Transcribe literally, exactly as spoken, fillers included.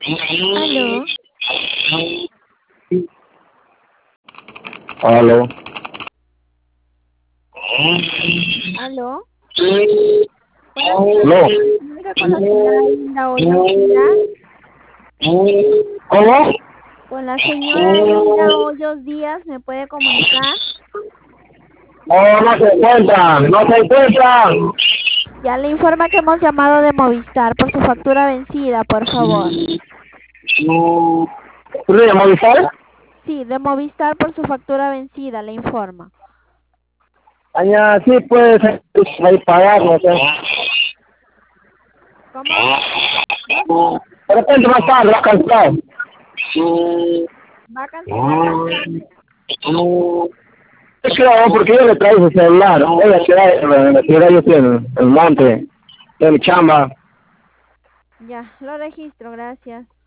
Aló, Aló. aló. Buenas No. tardes. ¿Me comunica con la señora Linda Hoyos Díaz? ¿Cómo? Con la señora Linda Hoyos Díaz, ¿me puede comunicar? Oh, no se encuentra, no se encuentra. Ya le informa que hemos llamado de Movistar por su factura vencida, por favor. ¿Tú le llamó Movistar? Sí, de Movistar por su factura vencida, le informa. Allá sí puede ser, ahí pagar, no sé. ¿Cómo? No, De repente más tarde, va a cancelar. va a cancelar. Es claro, porque yo le traigo su celular. Voy a quedar en la ciudad, yo estoy en el monte, en mi chamba. Ya, lo registro, gracias.